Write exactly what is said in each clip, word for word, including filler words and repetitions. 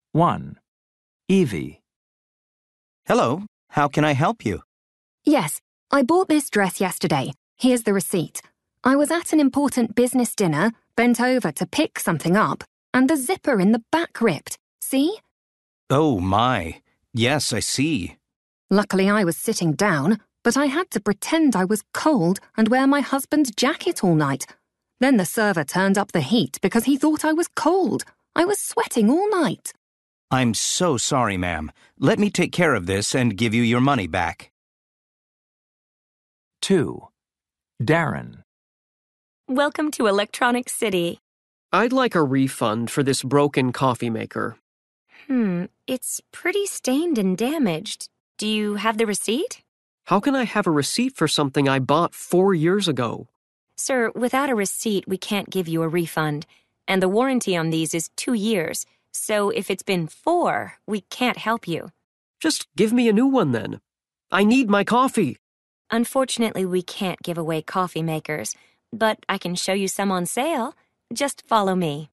one. Evie. Hello, how can I help you? Yes, I bought this dress yesterday. Here's the receipt. I was at an important business dinner, bent over to pick something up, and the zipper in the back ripped. See? Oh, my. Yes, I see. Luckily, I was sitting down, but I had to pretend I was cold and wear my husband's jacket all night. Then the server turned up the heat because he thought I was cold. I was sweating all night. I'm so sorry, ma'am. Let me take care of this and give you your money back. two. Darren. Welcome to Electronic City. I'd like a refund for this broken coffee maker. Hmm, it's pretty stained and damaged. Do you have the receipt? How can I have a receipt for something I bought four years ago? Sir, without a receipt, we can't give you a refund. And the warranty on these is two years. So if it's been four, we can't help you. Just give me a new one then. I need my coffee. Unfortunately, we can't give away coffee makers, but I can show you some on sale. Just follow me.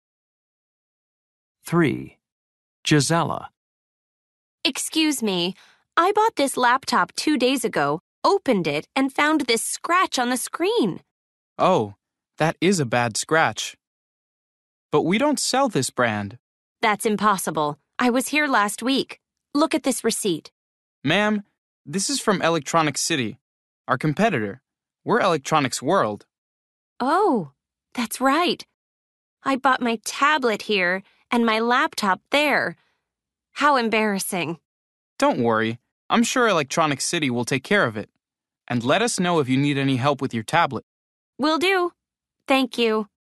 three. Gisela. Excuse me, I bought this laptop two days ago, opened it, and found this scratch on the screen. Oh, that is a bad scratch. But we don't sell this brand. That's impossible. I was here last week. Look at this receipt. Ma'am, this is from Electronic City, our competitor. We're Electronics World. Oh, that's right. I bought my tablet here and my laptop there. How embarrassing. Don't worry. I'm sure Electronic City will take care of it. And let us know if you need any help with your tablet. Will do. Thank you.